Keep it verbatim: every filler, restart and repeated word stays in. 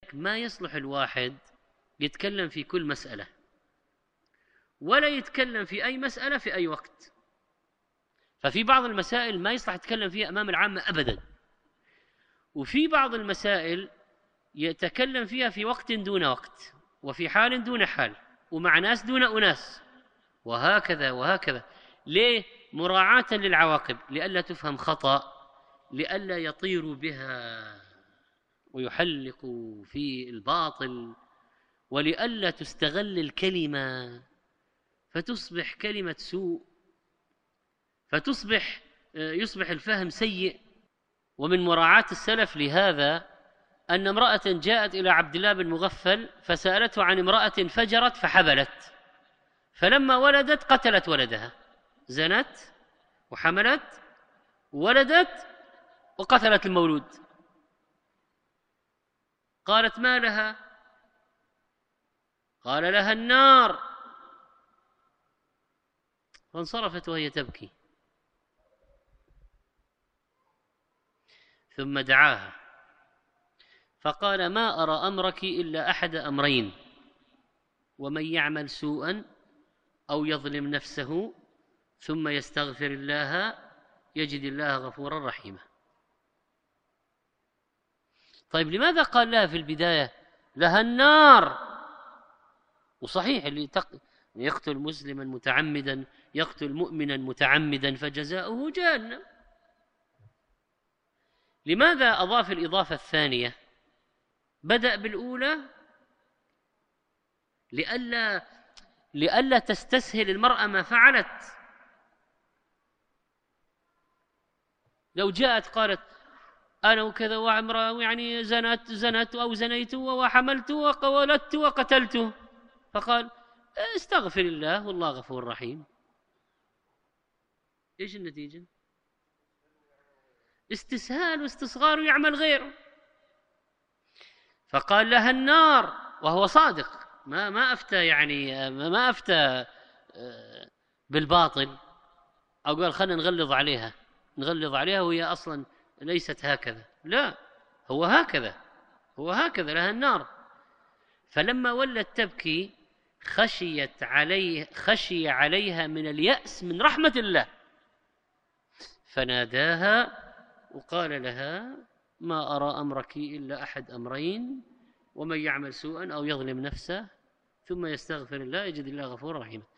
ما يصلح الواحد يتكلم في كل مسألة، ولا يتكلم في أي مسألة في أي وقت. ففي بعض المسائل ما يصلح يتكلم فيها أمام العامة أبدا، وفي بعض المسائل يتكلم فيها في وقت دون وقت، وفي حال دون حال، ومع ناس دون أناس، وهكذا وهكذا. ليه؟ مراعاة للعواقب، لئلا تفهم خطأ، لئلا يطير بها ويحلق في الباطل، ولئلا تستغل الكلمة فتصبح كلمة سوء، فتصبح يصبح الفهم سيء. ومن مراعاة السلف لهذا أن امرأة جاءت إلى عبد الله بن مغفل فسألته عن امرأة فجرت فحبلت، فلما ولدت قتلت ولدها، زنت وحملت ولدت وقتلت المولود. قالت: ما لها؟ قال: لها النار. فانصرفت وهي تبكي، ثم دعاها فقال: ما أرى أمرك إلا أحد أمرين، ومن يعمل سوءا أو يظلم نفسه ثم يستغفر الله يجد الله غفورا رحيما. طيب لماذا قال لها في البداية لها النار؟ وصحيح اللي يقتل مسلما متعمدا يقتل مؤمنا متعمدا فجزاؤه جهنم. لماذا أضاف الإضافة الثانية؟ بدأ بالأولى لئلا لئلا تستسهل المرأة ما فعلت. لو جاءت قالت: أنا وكذا وعمرة يعني زنت زنت أو زنيت وحملت وولدت وقتلت، فقال: استغفر الله والله غفور رحيم. إيش النتيجة؟ استسهال واستصغار ويعمل غيره. فقال لها النار وهو صادق، ما ما أفتى يعني ما أفتى بالباطل، أو قال خلنا نغلظ عليها نغلظ عليها وهي أصلا ليست هكذا. لا، هو هكذا هو هكذا لها النار. فلما ولت تبكي خشيت عليه خشي عليها من اليأس من رحمة الله، فناداها وقال لها: ما أرى أمرك إلا أحد أمرين، ومن يعمل سوءا أو يظلم نفسه ثم يستغفر الله يجد الله غفورا رحيما.